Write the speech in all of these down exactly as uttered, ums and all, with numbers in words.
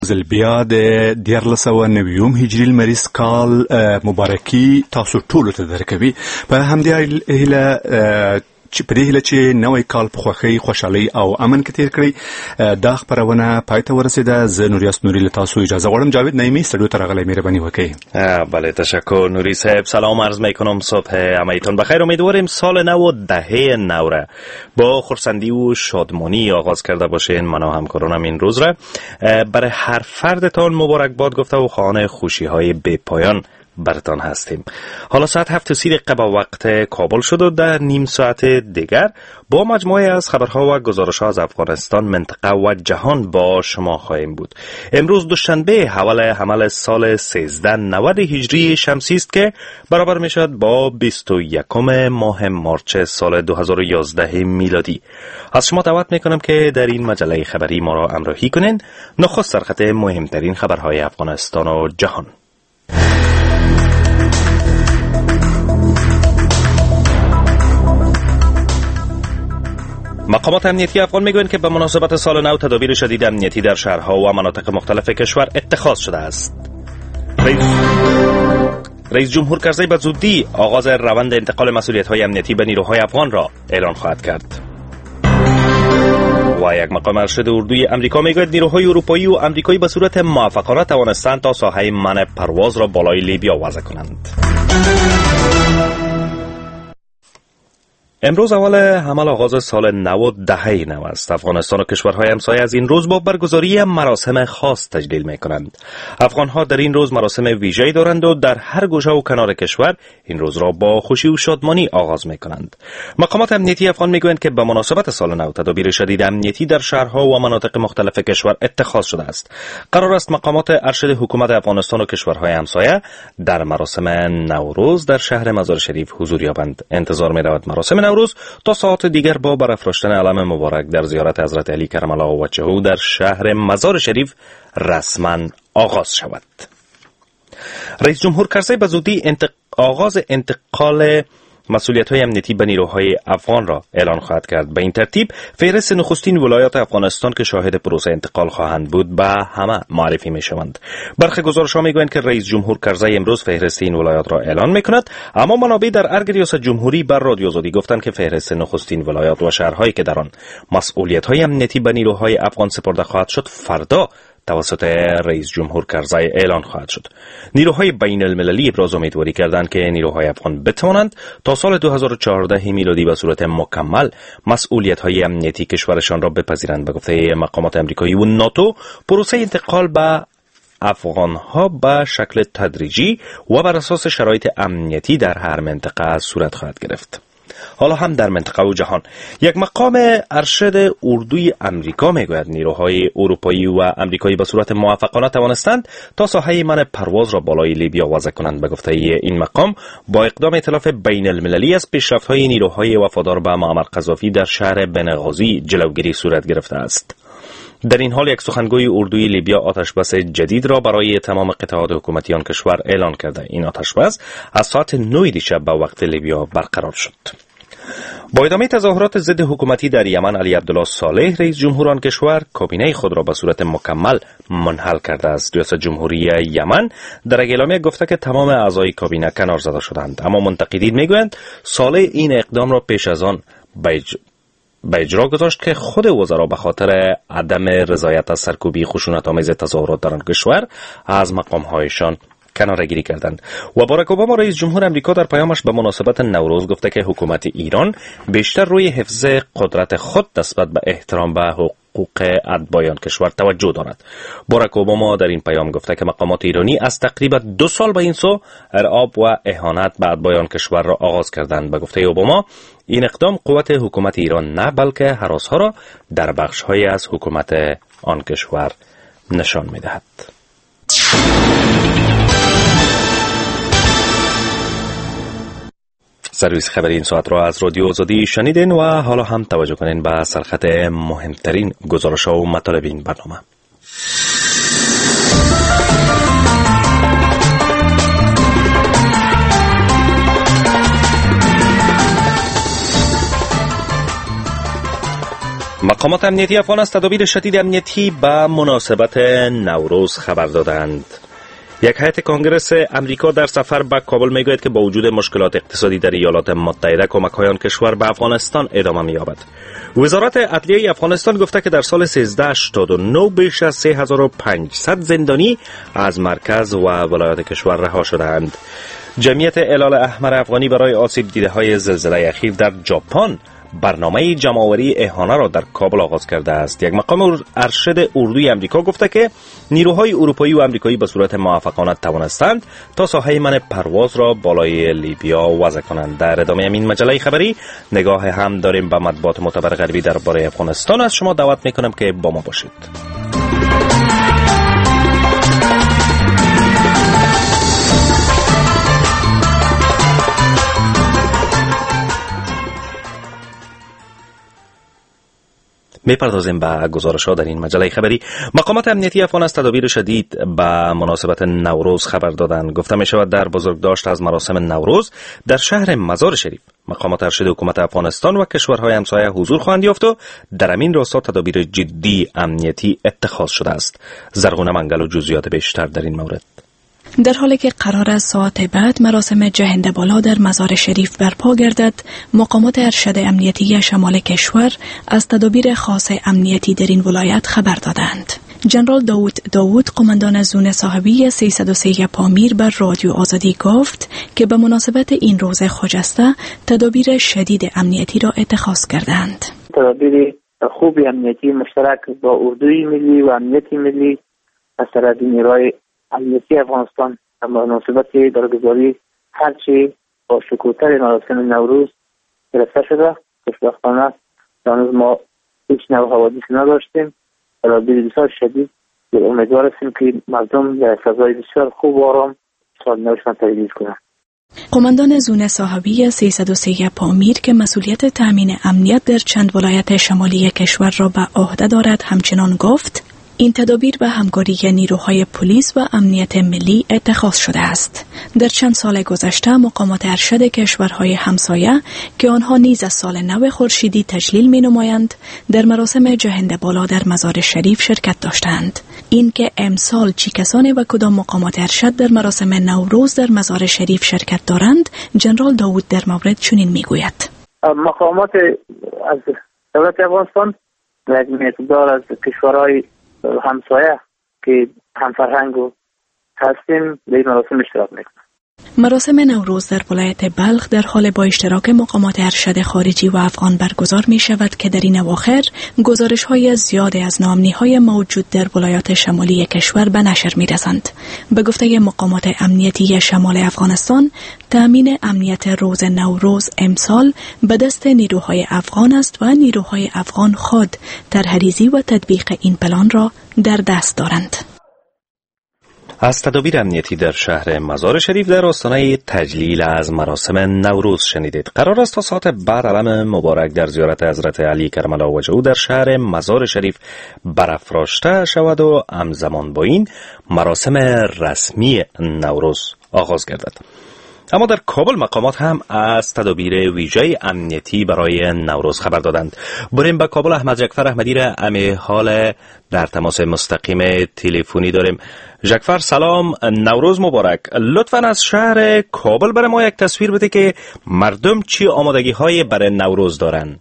زل بیا د دیارلس سوه نویم هجري لمریز کال مبارکي تاسو ټولو ته درکوي. په همدې هیله چې په دې هیله چې نوی کال په خوښۍ خوشحالۍ او امن کې تیر کړئ. دا خپرونه پای ته ورسېده. زه نوریاس نوري له تاسو اجازه غواړم. جاوید نعیمی استودیو ته راغلی، مهرباني وکړئ. بله تشکر نوری صاحب. سلام عرض میکنم، صبح همایتون بخیر. امیدواریم سال نو و دهه نو را با خرسندی و شادمانی آغاز کرده باشین. من و همکارانم این روز را برای هر فردتان مبارکباد گفته و خواهان خوشی های بی پایان برتان هستیم. حالا ساعت هفت و سی دقیقه با وقت کابل شد و در نیم ساعت دیگر با مجموعه از خبرها و گزارش‌ها از افغانستان، منطقه و جهان با شما خواهیم بود. امروز دوشنبه حوال حمل سال سیزده نود هجری شمسی است که برابر می شود با بیست و یکم ماه مارچ سال دو هزار و یازده میلادی. از شما دعوت می کنم که در این مجله خبری ما را همراهی کنین. نخست در خط مهمترین خبرهای افغانستان و جهان. مقامات امنیتی افغان میگویند که به مناسبت سال نو تدابیر شدید امنیتی در شهرها و مناطق مختلف کشور اتخاذ شده است. رئیس, رئیس جمهور کرزی به زودی آغاز روند انتقال مسئولیت‌های امنیتی به نیروهای افغان را اعلان خواهد کرد. و یک مقام ارشد اردوی امریکا میگوید نیروهای اروپایی و امریکایی به صورت موفقانه توانستند تا ساحه منع پرواز را بالای لیبیا وضع کنند. امروز اول حمل آغاز سال نو دهه نو است. افغانستان و کشورهای همسایه از این روز با برگزاری مراسم خاص تجلیل می کنند. افغانها در این روز مراسم ویژه‌ای دارند و در هر گوشه و کنار کشور این روز را با خوشی و شادمانی آغاز می کنند. مقامات امنیتی افغان می گویند که به مناسبت سال نو تدابیر شدید امنیتی در شهرها و مناطق مختلف کشور اتخاذ شده است. قرار است مقامات ارشد حکومت افغانستان و کشورهای همسایه در مراسم نوروز در شهر مزار شریف حضور یابند. انتظار می رود مراسم نوروز تا ساعت دیگر با برافراشتن علم مبارک در زیارت حضرت علی کرم الله وجهه در شهر مزار شریف رسما آغاز شود. رئیس جمهور کرزی به زودی انتق... آغاز انتقال مسئولیت‌های امنیتی به نیروهای افغان را اعلان خواهد کرد. به این ترتیب فهرست نخستین ولایات افغانستان که شاهد پروسه انتقال خواهند بود به همه معرفی می‌شوند. برخی گزارش‌ها می‌گویند که رئیس جمهور کرزی امروز فهرست این ولایات را اعلان می‌کند، اما منابع در ارگ ریاست جمهوری بر رادیو آزادی گفتند که فهرست نخستین ولایات و شهرهایی که در آن مسئولیت‌های امنیتی به نیروهای افغان سپرده خواهد شد فردا توسط رئیس جمهور کرزی اعلان خواهد شد. نیروهای بین المللی ابراز امیدواری کردند که نیروهای افغان بتوانند تا سال دو هزار و چهارده میلادی به صورت مکمل مسئولیت‌های امنیتی کشورشان را بپذیرند. به گفته مقامات آمریکایی و ناتو، پروسه انتقال به افغان‌ها به شکل تدریجی و بر اساس شرایط امنیتی در هر منطقه صورت خواهد گرفت. حالا هم در منطقه و جهان. یک مقام ارشد اردوی امریکا میگوید نیروهای اروپایی و امریکایی به صورت موفقانه توانستند تا ساحه منع پرواز را بالای لیبیا وضع کنند. به گفته این مقام، با اقدام ائتلاف بین المللی از پیشرفت‌های نیروهای وفادار به معمر قذافی در شهر بنغازی جلوگیری صورت گرفته است. در این حال یک سخنگوی اردوی لیبیا آتشبس جدید را برای تمام قطعات حکومتی آن کشور اعلان کرده. این آتشبس از ساعت نه دیشب به وقت لیبیا برقرار شد. با ادامه تظاهرات ضد حکومتی در یمن، علی عبدالله صالح رئیس جمهور آن کشور کابینه خود را به صورت مکمل منحل کرده است. ریاست جمهوری یمن در اعلامیه گفته که تمام اعضای کابینه کنار زده شدند، اما منتقدین میگویند صالح این اقدام را پیش از آن به اجرا گذاشت که خود وزرا به خاطر عدم رضایت از سرکوبی خشونت‌آمیز تظاهرات در آن کشور از مقام‌هایشان کناره‌گیری کردند. و باراک اوباما رئیس جمهور امریکا در پیامش به مناسبت نوروز گفته که حکومت ایران بیشتر روی حفظ قدرت خود نسبت به احترام به حقوق اتباعان کشور توجه دارد. باراک اوباما در این پیام گفته که مقامات ایرانی از تقریبا دو سال به این سو ارعاب و اهانت به اتباعان کشور را آغاز کردند. به گفته اوباما این اقدام قوت حکومت ایران نه بلکه هراس‌ها را در بخش‌هایی از حکومت آن کشور نشان می‌دهد. سرویس خبری این ساعت را از رادیو آزادی شنیدین و حالا هم توجه کنین به سرخط مهمترین گزارش‌ها و مطالب این برنامه. مقامات امنیتی افغان از تدابیر شدید امنیتی به مناسبت نوروز خبر دادند. یک هیئت کنگرس امریکا در سفر به کابل میگوید که با وجود مشکلات اقتصادی در ایالات متحده کمک‌های آن کشور به افغانستان ادامه می‌یابد. وزارت عدلیه افغانستان گفته که در سال سیزده هشتاد و نه بیش از سه هزار و پانصد زندانی از مرکز و ولایات کشور رها شدند. جمعیت هلال احمر افغانی برای آسیب دیده‌های زلزله اخیر در ژاپن برنامه جمع‌آوری اهانه را در کابل آغاز کرده است. یک مقام ارشد اردوی امریکا گفته که نیروهای اروپایی و امریکایی به صورت موفقانه توانستند تا ساحه من پرواز را بالای لیبیا وضع کنند. در ادامه این مجله خبری نگاه هم داریم به مطبوعات معتبر غربی درباره افغانستان. از شما دعوت می‌کنم که با ما باشید. می‌پردازیم به گزارش‌ها در این مجله خبری. مقامات امنیتی افغان از تدابیر شدید به مناسبت نوروز خبر دادند. گفته می‌شود در بزرگداشت از مراسم نوروز در شهر مزار شریف مقامات ارشد حکومت افغانستان و کشورهای همسایه حضور خواهند یافت و در همین راستا تدابیر جدی امنیتی اتخاذ شده است. زرغونه منگل و جزئیات بیشتر در این مورد. در حالی که قرار است ساعت بعد مراسم جهنده بالا در مزار شریف برپا گردد، مقامات ارشد امنیتی شمال کشور از تدابیر خاص امنیتی در این ولایت خبر دادند. جنرال داوود داوود قماندان زون صاحبی سیصد و سه پامیر بر رادیو آزادی گفت که به مناسبت این روز خجسته تدابیر شدید امنیتی را اتخاذ کردند. تدابیر خوب امنیتی مشترک با اردوی ملی و امنیتی ملی از طرف نیروهای امنیتی افغانستان به مناسبت برگزاری هرچی با شکوه‌تر مراسم نوروز گرفته شده. خوشبختانه هنوز ما هیچ نوع حوادثی نداشتیم. تدابیر بسیار شدید و امیدوار هستیم که مردم در فضای بسیار خوب و آرام سال نوشان تجدید کنند. قماندان زون صاحبی سیصد و سه پامیر که مسئولیت تامین امنیت در چند ولایت شمالی کشور را به عهده دارد همچنان گفت این تدابیر به همکاری نیروهای پلیس و امنیت ملی اتخاذ شده است. در چند سال گذشته مقامات ارشد کشورهای همسایه که آنها نیز از سال نو خورشیدی تجلیل می‌نمایند در مراسم جهنده بالا در مزار شریف شرکت داشتند. این که امسال چه کسانی و کدام مقامات ارشد در مراسم نوروز در مزار شریف شرکت دارند، جنرال داوود در مورد چنین میگوید: مقامات از دولت افغانستان یک مقدار از کشورهای همسایه که هم فرهنگ و هستیم در این مراسم اشتراک میکنیم. مراسم نوروز در ولایت بلخ در حال با اشتراک مقامات ارشد خارجی و افغان برگزار می شود که در این اواخر گزارش های زیاد از ناامنی های موجود در ولایات شمالی کشور به نشر می رسند. به گفته مقامات امنیتی شمال افغانستان، تامین امنیت روز نوروز امسال به دست نیروهای افغان است و نیروهای افغان خود طرح‌ریزی و تطبیق این پلان را در دست دارند. از تدابیر امنیتی در شهر مزار شریف در آستانه تجلیل از مراسم نوروز شنیدید. قرار است تا ساعت بعد علم مبارک در زیارت حضرت علی کرم الله وجهه در شهر مزار شریف برافراشته شود و همزمان با این مراسم رسمی نوروز آغاز گردد. اما در کابل مقامات هم از تدابیر ویژه امنیتی برای نوروز خبر دادند. بریم به کابل. احمد جعفر احمدی را امی حال در تماس مستقیم تلفنی داریم. جعفر سلام، نوروز مبارک. لطفاً از شهر کابل برای ما یک تصویر بده که مردم چی آمادگی های برای نوروز دارند.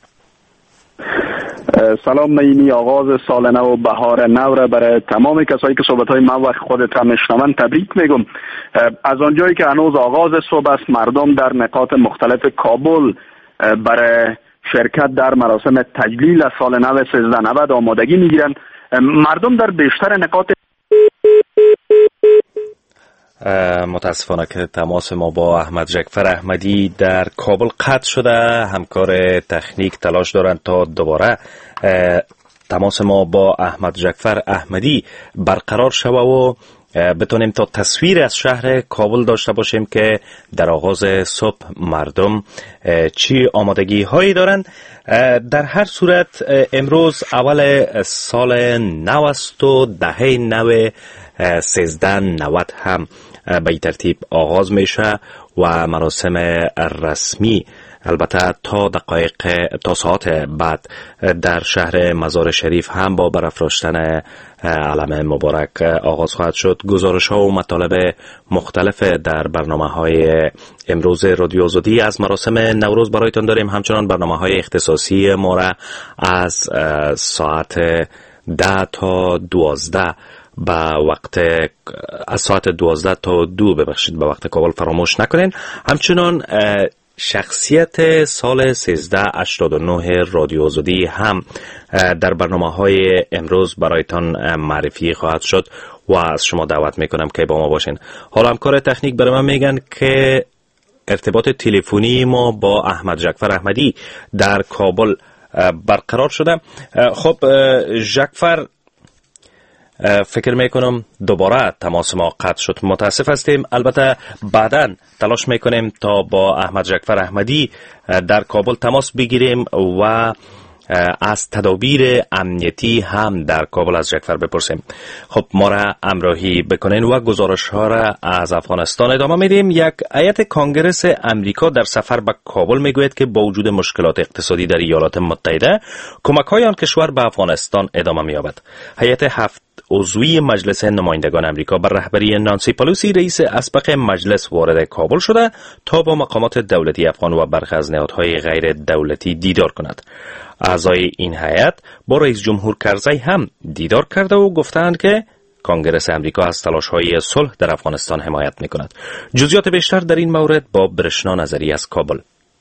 سلام، من آغاز سال نو و بهار نو را برای تمام کسایی که صحبت‌های من و خودت را میشنوند تبریک میگم. از آنجایی که هنوز آغاز صبح است، مردم در نقاط مختلف کابل برای شرکت در مراسم تجلیل از سال نو سیزده نود آمادگی میگیرند. مردم در بیشتر نقاط متاسفانه که تماس ما با احمد جعفر احمدی در کابل قطع شده. همکار تکنیک تلاش دارند تا دوباره تماس ما با احمد جعفر احمدی برقرار شود و بتونیم تا تصویر از شهر کابل داشته باشیم که در آغاز صبح مردم چی آمادگی هایی دارند. در هر صورت امروز اول سال نو است و دهه نو سیزده نود هم به این ترتیب آغاز میشه و مراسم رسمی البته تا دقایق تا ساعت بعد در شهر مزار شریف هم با برافراشتن علم مبارک آغاز خواهد شد. گزارش ها و مطالب مختلف در برنامه های امروز رادیو آزادی از مراسم نوروز برایتان داریم. همچنان برنامه های اختصاصی ما را از ساعت ده تا دوازده با وقت از ساعت دوازده تا دو ببخشید به وقت کابل فراموش نکنین. همچنان شخصیت سال سیزده هشتاد و نه رادیو آزادی هم در برنامه های امروز برایتان معرفی خواهد شد و از شما دعوت میکنم که با ما باشین. حالا همکار تکنیک برای من میگن که ارتباط تلفنی ما با احمد جعفر احمدی در کابل برقرار شده. خب جعفر، فکر میکنم دوباره تماس ما قطع شد، متاسف هستیم. البته بعداً تلاش میکنیم تا با احمد جعفر احمدی در کابل تماس بگیریم و از تدابیر امنیتی هم در کابل از جعفر بپرسیم. خب ما را همراهی بکنین و گزارش ها را از افغانستان ادامه میدیم. یک هیئت کنگرس امریکا در سفر به کابل میگوید که با وجود مشکلات اقتصادی در ایالات متحده، کمک های آن کشور به افغانستان ادامه مییابد. هیئت هفت عضوی مجلس نمایندگان امریکا بر رهبری نانسی پلوسی رئیس اسبق مجلس وارد کابل شده تا با مقامات دولتی افغان و برخی از نهادهای غیر دولتی دیدار کند. اعضای این هیئت با رئیس جمهور کرزی هم دیدار کرده و گفتند که کنگرس امریکا از تلاش‌های صلح در افغانستان حمایت می‌کند. جزئیات بیشتر در این مورد با برشنا نظری از کابل.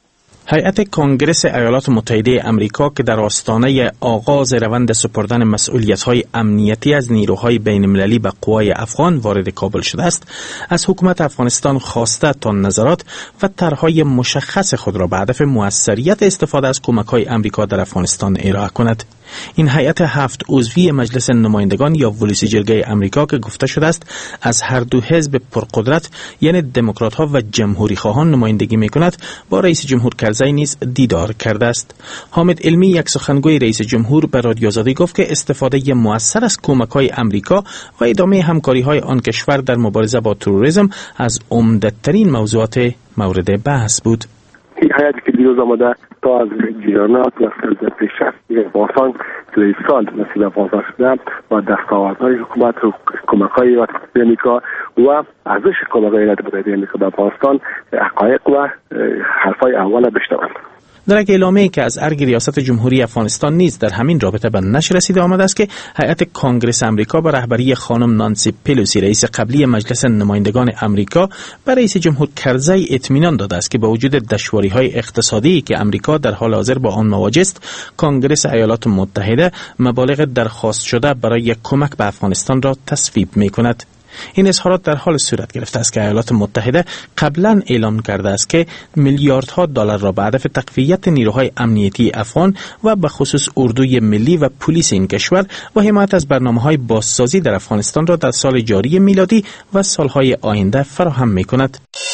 هیئت کنگرس ایالات متحده امریکا که در آستانه آغاز روند سپردن مسئولیت‌های امنیتی از نیروهای بین‌المللی به قوای افغان وارد کابل شده است، از حکومت افغانستان خواسته تا نظرات و طرح‌های مشخص خود را به هدف موثریت استفاده از کمک‌های امریکا در افغانستان ارائه کند. این هیئت هفت عضوی مجلس نمایندگان یا ولسی جرگه امریکا که گفته شده است از هر دو حزب پرقدرت یعنی دموکرات‌ها و جمهوری خواهان نمایندگی می‌کند، با رئیس جمهور کرزی نیز دیدار کرده است. حامد علمی، یک سخنگوی رئیس جمهور، به رادیو آزادی گفت که استفاده مؤثر از کمک‌های امریکا و ادامه همکاری‌های آن کشور در مبارزه با تروریسم از عمده‌ترین موضوعات مورد بحث بود. این هیئتی که دیروز آمده تا از جریانات و سرزد پیشرفتی افغانستان که سال نصیب افغانستان شده و دستاوردهای حکومت و کمک‌های امریکا و ارزش کمک‌های ایالات متحده امریکا به افغانستان حقایق و حرفای اول بشنوند. در یک اعلامیه‌ای که از ارگ ریاست جمهوری افغانستان نیز در همین رابطه به نشر رسیده آمده است که هیئت کنگرس امریکا به رهبری خانم نانسی پلوسی رئیس قبلی مجلس نمایندگان امریکا به رئیس جمهور کرزی اطمینان داده است که با وجود دشواری‌های اقتصادی که امریکا در حال حاضر با آن مواجه است، کنگرس ایالات متحده مبالغ درخواست شده برای کمک به افغانستان را تصویب می‌کند. این اظهارات در حال صورت گرفته است که ایالات متحده قبلا اعلام کرده است که میلیاردها دلار را به هدف تقویت نیروهای امنیتی افغان و به خصوص اردوی ملی و پلیس این کشور و حمایت از برنامه‌های بازسازی در افغانستان را در سال جاری میلادی و سالهای آینده فراهم می‌کند.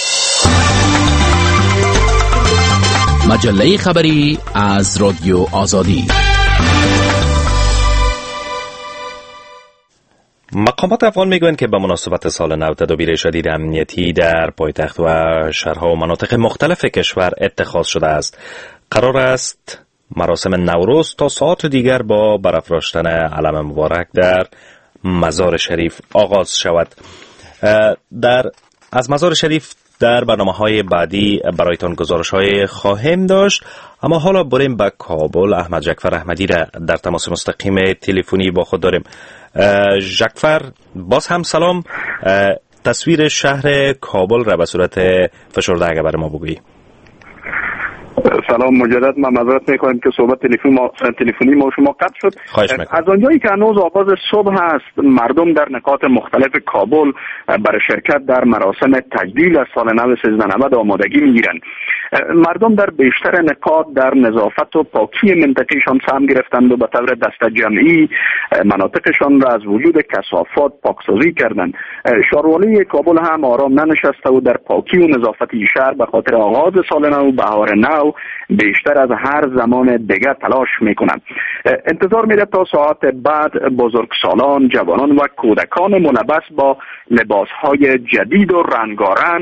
مجله خبری از رادیو آزادی. مقامات افغان میگویند که به مناسبت سال نو تدابیر شدید امنیتی در پایتخت و شهرها و مناطق مختلف کشور اتخاذ شده است. قرار است مراسم نوروز تا ساعت دیگر با برافراشتن علم مبارک در مزار شریف آغاز شود. در از مزار شریف در برنامه‌های بعدی برایتان گزارش‌های خواهیم داشت، اما حالا بریم به کابل. احمد جعفر احمدی را در تماس مستقیم تلفنی با خود داریم. جعفر، باز هم سلام. تصویر شهر کابل را به صورت فشرده اگر برای ما بگویی. سلام مجدد، من معذرت می‌خوام که صحبت تلفنی ما تلفنی ما شما قطع شد. از آنجایی که هنوز آغاز صبح است، مردم در نقاط مختلف کابل برای شرکت در مراسم تجلیل از سال نو سیزده نود آمادگی می‌گیرند. مردم در بیشتر نقاط در نظافت و پاکی منطقه‌شان سهم گرفتند و به طور دست جمعی مناطقشان را از وجود کثافات پاکسازی کردند. شهروالی کابل هم آرام ننشسته و در پاکی و نظافت شهر به خاطر آغاز سال نو، بهار نو، بیشتر از هر زمان دیگر تلاش میکنند. انتظار میره تا ساعت بعد بزرگسالان، جوانان و کودکان ملبس با لباسهای جدید و رنگارنگ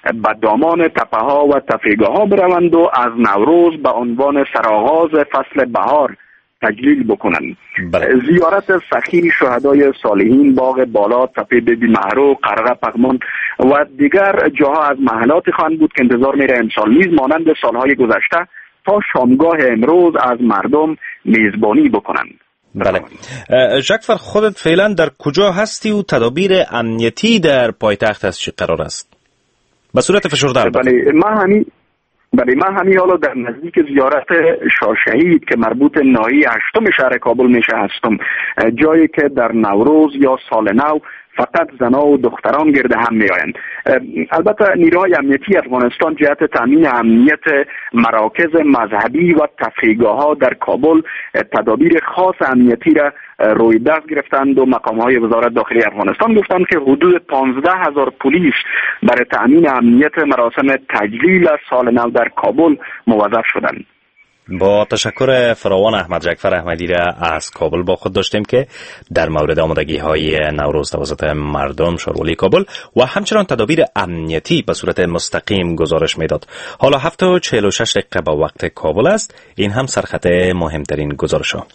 به دامان تپه ها و تفریحگاه ها بروند و از نوروز به عنوان سرآغاز فصل بهار تجلیل بکنند. زیارت سخی شهدای صالحین، باغ بالا، تپه بیبی محرو، قرقه پغمان و دیگر جاها از محلات خواهند بود که انتظار میره امسال نیز مانند سالهای گذشته تا شامگاه امروز از مردم میزبانی بکنند. بله. ژاکفر، خودت فعلا در کجا هستی و تدابیر امنیتی در پایتخت از چی قرار است؟ به صورت فشرده. بله، ما همین بله من همین حالا در نزدیک زیارت شاه شهید که مربوط ناحیه هشتم شهر کابل میشه هستم، جایی که در نوروز یا سال نو فقط زنها و دختران گرد هم می آیند. البته نیروهای امنیتی افغانستان جهت تامین امنیت مراکز مذهبی و تفریحگاه ها در کابل تدابیر خاص امنیتی را روی دست گرفتند و مقام های وزارت داخلی افغانستان گفتند که حدود پانزده هزار پلیس برای تامین امنیت مراسم تجلیل سال نو در کابل موظف شدند. با تشکر فراوان احمد ژاکفر احمدی را از کابل با خود داشتیم که در مورد آمادگی های نوروز توسط مردم شاروالی کابل و همچنان تدابیر امنیتی به صورت مستقیم گزارش میداد. حالا هفت و چهل و شش دقیقه با وقت کابل است. این هم سرخط مهمترین گزارش ها.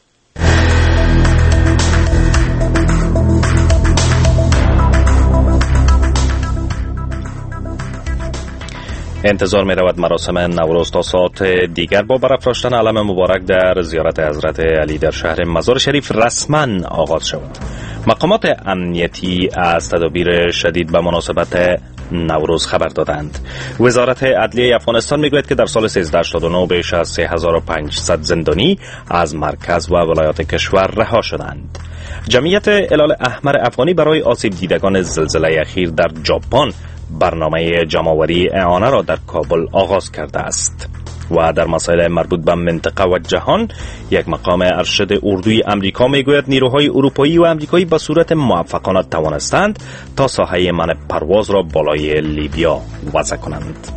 انتظار می رود مراسم نوروز تا ساعت دیگر با برافراشتن علم مبارک در زیارت حضرت علی در شهر مزار شریف رسما آغاز شود. مقامات امنیتی از تدابیر شدید به مناسبت نوروز خبر دادند. وزارت عدلیه افغانستان میگوید که در سال سیزده هشتاد و نه بیش از سه هزار و پانصد زندانی از مرکز و ولایات کشور رها شدند. جمعیت هلال احمر افغانی برای آسیب دیدگان زلزله اخیر در ژاپن برنامه جمع‌آوری اعانه را در کابل آغاز کرده است. و در مسائل مربوط به منطقه و جهان، یک مقام ارشد اردوی امریکا میگوید نیروهای اروپایی و امریکایی به صورت موفقانه توانستند تا ساحه منع پرواز را بالای لیبیا وضع کنند.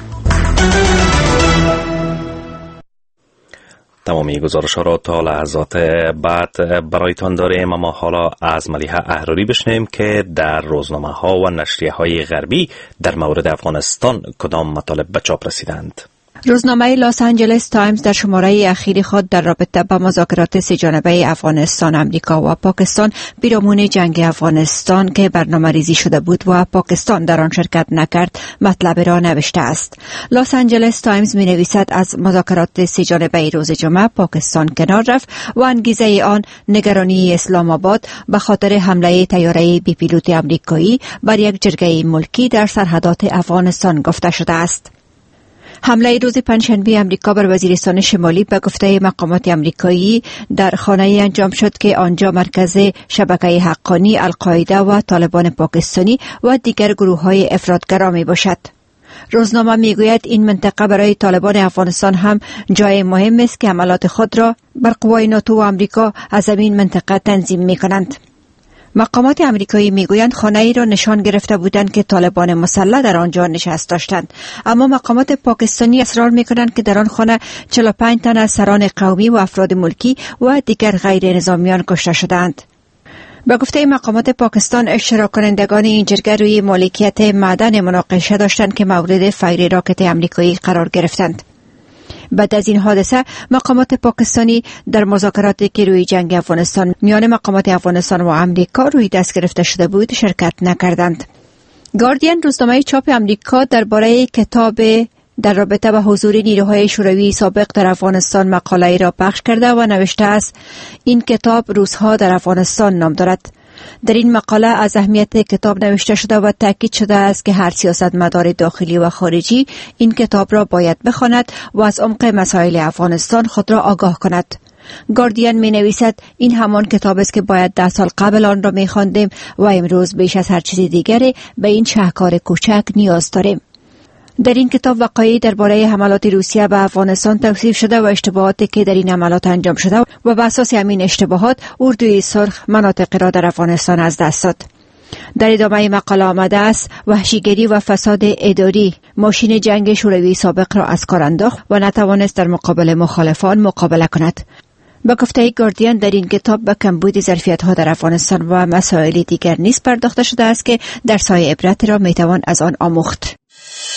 تمامی گزارش ها را تا لحظات بعد برایتان داریم، اما حالا از ملیحه احراری بشنویم که در روزنامه ها و نشریه های غربی در مورد افغانستان کدام مطالب به چاپ رسیدند. روزنامه لاس آنجلس تایمز در شماره اخیر خود در رابطه با مذاکرات سه جانبه افغانستان، امریکا و پاکستان پیرامون جنگ افغانستان که برنامه ریزی شده بود و پاکستان در آن شرکت نکرد مطلب را نوشته است. لاس آنجلس تایمز می نویسد از مذاکرات سه جانبه روز جمعه پاکستان کنار رفت و انگیزه آن نگرانی اسلام آباد به خاطر حمله طیاره بی پیلوت امریکایی بر یک جرگه ملکی در سرحدات افغانستان گفته شده است. حمله روز پنجشنبه امریکا بر وزیرستان شمالی به گفته مقامات امریکایی در خانه‌ای انجام شد که آنجا مرکز شبکه حقانی، القاعده و طالبان پاکستانی و دیگر گروه‌های افراطگرا میباشد. روزنامه میگوید این منطقه برای طالبان افغانستان هم جای مهم است که حملات خود را بر قوای ناتو و امریکا از این منطقه تنظیم میکنند. مقامات امریکایی میگویند خانه ای را نشان گرفته بودند که طالبان مسلح در آنجا نشست داشتند، اما مقامات پاکستانی اصرار میکنند که در آن خانه چهل و پنج تن از سران قومی و افراد ملکی و دیگر غیر نظامیان کشته شدند. به گفته مقامات پاکستان، اشتراک کنندگان این جرگه روی مالکیت معدن مناقشه داشتند که مورد فیر راکت امریکایی قرار گرفتند. بعد از این حادثه مقامات پاکستانی در مذاکراتی که روی جنگ افغانستان میان مقامات افغانستان و امریکا روی دست گرفته شده بود شرکت نکردند. گاردین روزنامه چاپ امریکا درباره کتاب در رابطه با حضور نیروهای شوروی سابق در افغانستان مقاله را پخش کرده و نوشته است این کتاب روزها در افغانستان نام دارد. در این مقاله از اهمیت کتاب نوشته شده و تاکید شده است که هر سیاستمدار داخلی و خارجی این کتاب را باید بخواند و از عمق مسائل افغانستان خود را آگاه کند. گاردین می نویسد این همان کتاب است که باید ده سال قبل آن را می خواندیم و امروز بیش از هر چیز دیگری به این شاهکار کوچک نیاز داریم. در این کتاب وقایعی درباره حملات روسیه به افغانستان توصیف شده و اشتباهاتی که در این حملات انجام شده و بر اساس همین اشتباهات اردوی سرخ مناطق را در افغانستان از دست داد. در ادامه مقاله آمده است وحشیگری و فساد اداری ماشین جنگ شوروی سابق را از کار انداخت و نتوانست در مقابل مخالفان مقابله کند. به گفته گاردین در این کتاب به کمبود ظرفیت‌ها در افغانستان و مسائل دیگر نیز پرداخته شده است که درس‌های عبرت را میتوان از آن آموخت.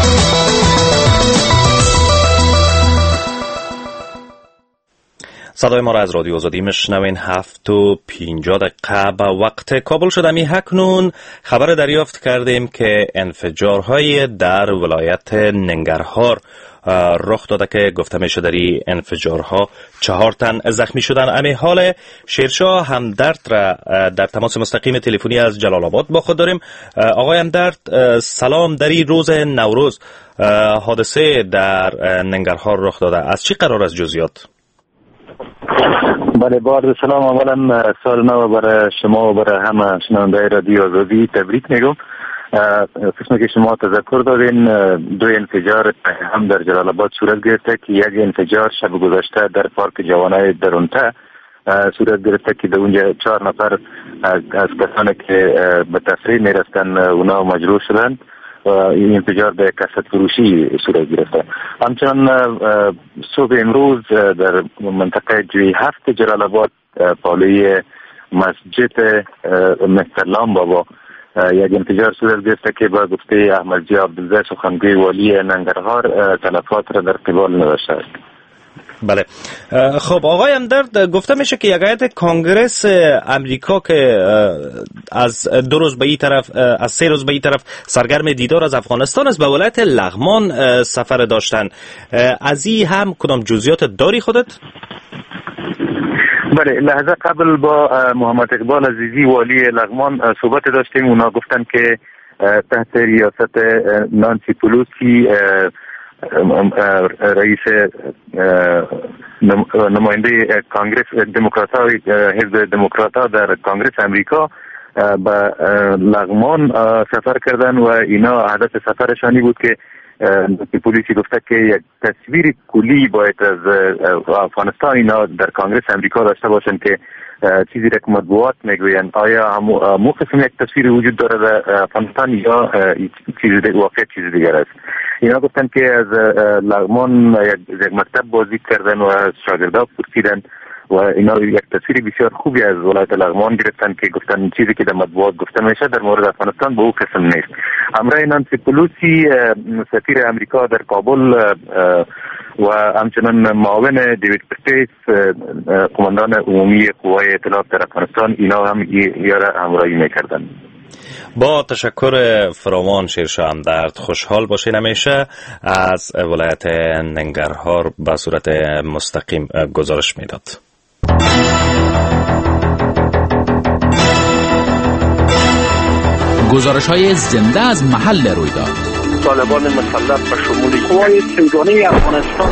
صدای ما را از رادیو آزادی میشنوین. هفت و پینجاه دقیقه به وقت کابل شده. می هکنون خبر دریافت کردیم که انفجارهای در ولایت ننگرهار رخ داده که گفته میشه در این انفجارها چهار تن زخمی شدن. امی حال شیرشاه همدرد را در تماس مستقیم تلفنی از جلال آباد با خود داریم. آقای همدرد سلام. در این روز نوروز حادثه در ننگرهار رخ داده، از چی قرار است جزئیات؟ بله، با عرض سلام. اولا سال نو برای شما و برای همه شنونده رادیو آزادی تبریک میگم. قسمه که شما تذکر دادین، دو انفجار هم در جلال آباد صورت گرفته که یک انفجار شب گذشته در پارک جوانای درونته صورت گرفته که در اونجا چهار نفر از, از کسانی که به تفریح میرفتن اونا مجروح شدند و این انفجار به کسات فروشی صورت گرفته. همچنان صبح امروز در منطقه جوی هفت جلال آباد پالوی مسجد مسترلام بابا یک انفجار صورت گرفته که با گفته احمد جی عبدالله سخنگوی والی ننگرهار تلفات را در قبال نوشته است. بله، خب آقای همدرد، گفته میشه که یک هیئت کنگرس امریکا که از دو روز به این طرف از سه روز به این طرف سرگرم دیدار از افغانستان است به ولایت لغمان سفر داشتن. از این هم کدام جزئیات داری خودت؟ بله، لحظه قبل با محمد اقبال عزیزی والی لغمان صحبت داشتیم. اونا گفتن که تحت ریاست نانسی پلوسی رئیس نماینده کانگرس دموکرات‌ها حزب دموکرات‌ها در کانگرس امریکا به لغمان سفر کردن و اینا هدف سفرشانی بود که پلیسی گفته که یک تصویر کلی باید از افغانستان اینا در کانگرس امریکا داشته باشن که چیزی را که مطبوعات میگوین آیا همو قسم یک تصویر وجود داره در افغانستان یا چیزی واقع چیز دیگر است. اینا گفتن که از لغمان یک مکتب بازدید کردن و از شاگردها پرسیدن و اینا یک تصویر بسیار خوبی از ولایت لغمان گرفتن که گفتن چیزی که در مطبوعات گفته میشه در مورد افغانستان به او قسم نیست. همراه نانسی پلوسی سفیر امریکا در کابل و همچنان معاون دیوید پرتیس قماندان عمومی قوای اطلاعات در افغانستان اینا هم یاره همراهی میکردن. با تشکر فراوان شیرشاه همدرد. خوشحال باشین همیشه. از ولایت ننگرهار به صورت مستقیم گزارش میداد. گزارش های زنده از محل رویداد. طالبان مسلح به شمول قوای سیگانه افغانستان.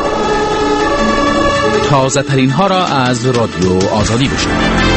تازه ترین ها را از رادیو آزادی بشنوید.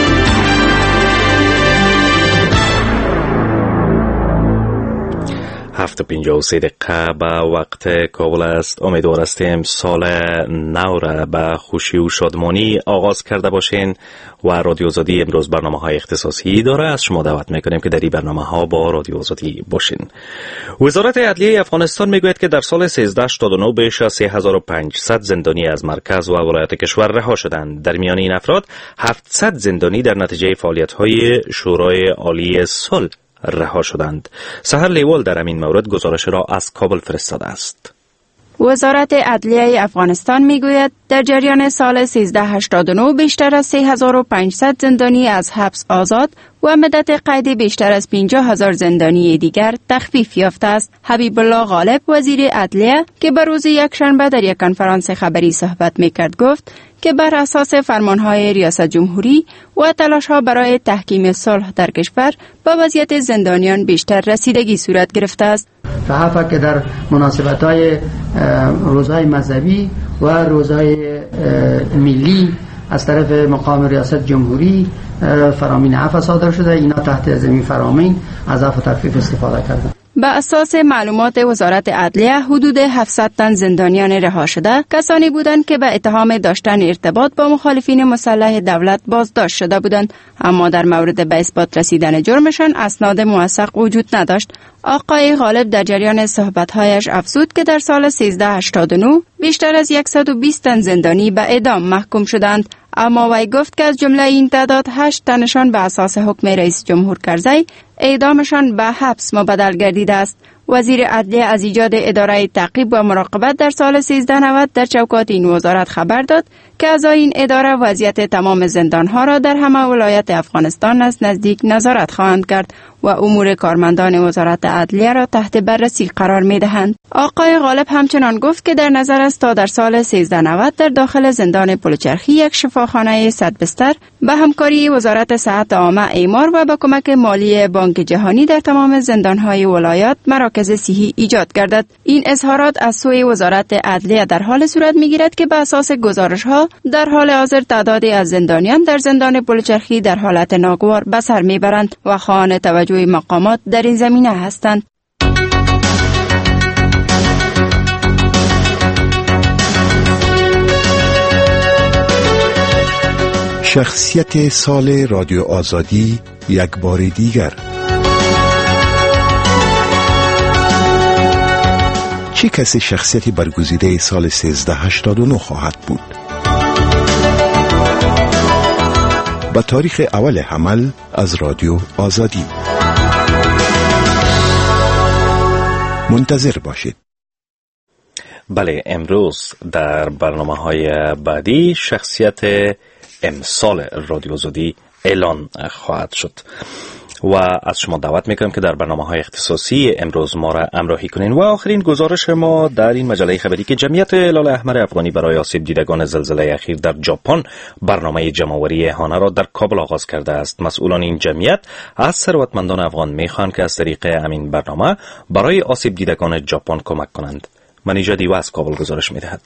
هفت و پنجاه و سه دقیقه به وقت کابل است. امیدوار هستیم سال نو را به خوشی و شادمانی آغاز کرده باشین و رادیو آزادی امروز برنامه های اختصاصی داره. از شما دعوت میکنیم که در این برنامه ها با رادیو آزادی باشین. وزارت عدلیه افغانستان میگوید که در سال سیزده هشتاد و نه بیش از سه هزار و پانصد زندانی از مرکز و ولایات کشور رها شدند. در میان این افراد هفتصد زندانی در نتیجه فعالیت های شورای عالی صلح رها شدند. سحر لیوال در این مورد گزارش را از کابل فرستاده است. وزارت عدلیه افغانستان میگوید در جریان سال سیزده هشتاد و نه بیشتر از سه هزار و پانصد زندانی از حبس آزاد و مدت قید بیشتر از پنجاه هزار زندانی دیگر تخفیف یافته است. حبیب الله غالب وزیر عدلیه که به روز یکشنبه در یک کنفرانس خبری صحبت میکرد گفت که بر اساس فرمانهای ریاست جمهوری و تلاش‌ها برای تحکیم صلح در کشور به وضعیت زندانیان بیشتر رسیدگی صورت گرفته است. فحفا که در مناسبت‌های روزهای مذهبی و روزهای ملی از طرف مقام ریاست جمهوری فرامین عفو صادر شده، اینا تحت زمین فرامین از عفو تخفیف استفاده کردند. به اساس معلومات وزارت عدلیه حدود هفتصد تن زندانیان رها شده کسانی بودند که به اتهام داشتن ارتباط با مخالفین مسلح دولت بازداشت شده بودند، اما در مورد به اثبات رسیدن جرمشان اسناد موثق وجود نداشت. آقای غالب در جریان صحبت‌هایش افزود که در سال سیزده هشتاد و نه بیشتر از صد و بیست تن زندانی به اعدام محکوم شدند، اما وی گفت که از جمله این تعداد هشت تنشان به اساس حکم رئیس جمهور کرزی اعدامشان به حبس مبدل گردیده است. وزیر عدلیه از ایجاد اداره تعقیب و مراقبت در سال سیزده نود در چوکات این وزارت خبر داد که اعضای این اداره وضعیت تمام زندانها را در همه ولایت افغانستان از نزدیک نظارت خواهند کرد و امور کارمندان وزارت عدلیه را تحت بررسی قرار می دهند. آقای غالب همچنان گفت که در نظر است تا در سال سیزده نود در داخل زندان پلچرخی یک شفاخانه صد بستر به همکاری وزارت صحت عامه اعمار و با کمک مالی بانک جهانی در تمام زندانهای ولایات مراکز صحی ایجاد گردد. این اظهارات از سوی وزارت عدلیه در حال صورت می گیرد که به اساس گزارش ها در حال حاضر تعدادی از زندانیان در زندان پلچرخی در حالت ناگوار به سر می برند و خواهان توجه مقامات در این زمینه هستند. شخصیت سال رادیو آزادی یک بار دیگر. چه کسی شخصیت برگزیده سال سیزده هشتاد و نه خواهد بود؟ با تاریخ اول حمل از رادیو آزادی منتظر باشید. بله، امروز در برنامه‌های بعدی شخصیت امسال رادیو آزادی اعلان خواهد شد و از شما دعوت میکنم که در برنامه‌های اختصاصی امروز ما را همراهی کنین. و آخرین گزارش ما در این مجله خبری که جمعیت هلال احمر افغانی برای آسیب دیدگان زلزله اخیر در ژاپن برنامه جمع‌آوری اهانه را در کابل آغاز کرده است. مسئولان این جمعیت از ثروتمندان افغان میخوان که از طریق همین برنامه برای آسیب دیدگان ژاپن کمک کنند. منیژه دیو از کابل گزارش میدهد.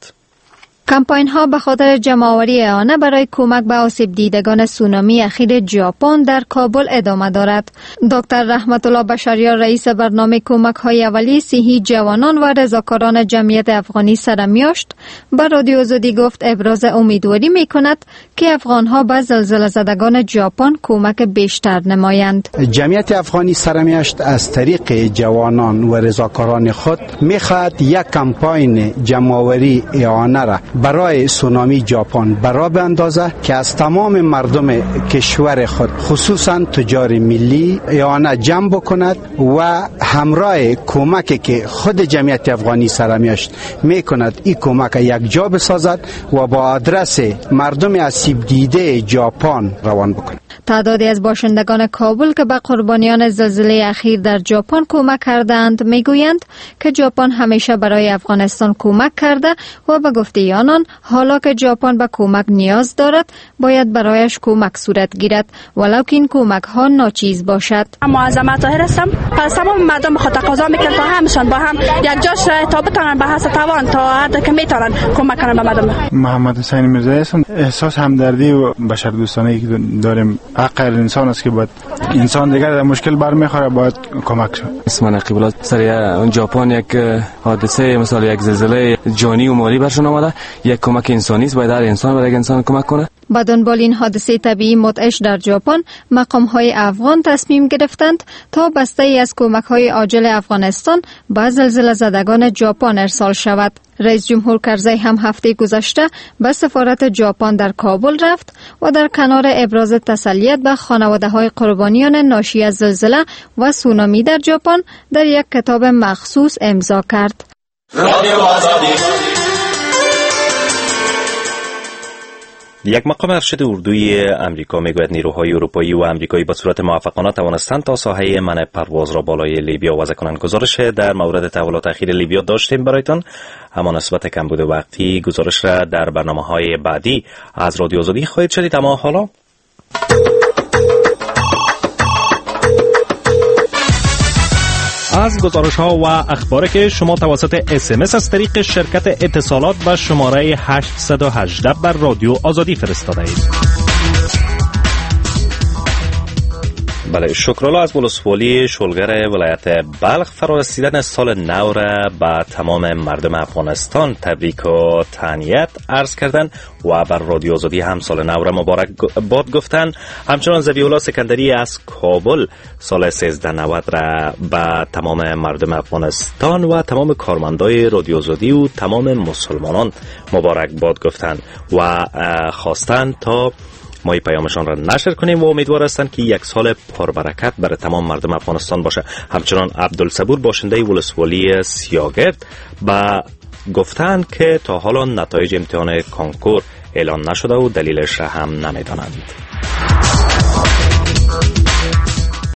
کمپاین ها به خاطر جمع‌آوری اعانه برای کمک به آسیب دیدگان سونامی اخیر ژاپن در کابل ادامه دارد. دکتر رحمت الله بشریار رئیس برنامه کمک های اولیه صحی جوانان و رضاکاران جمعیت افغانی سرمیاشت به رادیو آزادی گفت ابراز امیدواری می کند که افغان ها به زلزله زدگان ژاپن کمک بیشتر نمایند. جمعیت افغانی سرمیاشت از طریق جوانان و رضاکاران خود می خواهد یک کمپاین جمع‌آوری اعانه را برای سونامی ژاپن برا باندازه که از تمام مردم کشور خود خصوصا تجار ملی اعانه جمع بکند و همراه کمکی که خود جمعیت افغانی سرمیاشت میکند این کمک یک جا بسازد و با آدرس مردم آسیب دیده ژاپن روان بکند. تعدادی از باشندگان کابل که به قربانیان زلزله اخیر در ژاپن کمک کردند میگویند که ژاپن همیشه برای افغانستان کمک کرده و به گفته آنان حالا که ژاپن به کمک نیاز دارد باید برایش کمک صورت گیرد ولو که این کمک ها ناچیز باشد. معظمه طاهر هستم. پس تمام مردم خود تقاضا میکنند تا همشان با هم یک جاش را تا بتونن به حسب توان تا هر که میتونن کمک کنن به مردم. محمد حسین میرزایی هستم. احساس همدردی و بشردوستانه که داریم حق انسان است که باید انسان دیگر در مشکل برمیخوره باید کمک شد. اسم نقیب الله سر ژاپن یک حادثه مثلا یک زلزله جانی و مالی برشون آمده، یک کمک انسانی است، باید هر انسان برای انسان کمک کنه. با دنبال این حادثه طبیعی مدهش در ژاپن مقام‌های افغان تصمیم گرفتند تا بسته‌ای از کمک‌های عاجل افغانستان به زلزله زدگان ژاپن ارسال شود. رئیس جمهور کرزی هم هفته گذشته به سفارت ژاپن در کابل رفت و در کنار ابراز تسلیت به خانواده‌های قربانیان ناشی از زلزله و سونامی در ژاپن در یک کتاب مخصوص امضا کرد. رادیو آزادی. یک مقام ارشد اردوی امریکا میگوید نیروهای اروپایی و امریکایی به صورت موفقانه توانستند تا ساحه منع پرواز را بالای لیبیا وضع کنند. گزارش در مورد تحولات اخیر لیبیا داشتیم برایتان، اما نسبت کمبود وقتی گزارش را در برنامه‌های بعدی از رادیو آزادی خواهید شنید. اما حالا از گزارش ها و اخباری که شما توسط اس ام اس از طریق شرکت اتصالات به شماره هشت یک هشت بر رادیو آزادی فرستاده اید. بله، شکرالله از ولسوالی شلگر ولایت بلخ فرارسیدن سال نو را به تمام مردم افغانستان تبریک و تهنیت عرض کردن و بر رادیو آزادی هم سال نو را مبارک باد گفتن. همچنان ذبیح‌الله سکندری از کابل سال سیزده نود را به تمام مردم افغانستان و تمام کارمندای رادیو آزادی و تمام مسلمانان مبارک باد گفتن و خواستن تا ما پیامشان را نشر کنیم و امیدوار هستند که یک سال پربرکت برای تمام مردم افغانستان باشه. همچنان عبدالصبور باشنده ولسوالی سیاگرد با گفتند که تا حالا نتایج امتحان کنکور اعلان نشده و دلیلش را هم نمیدانند.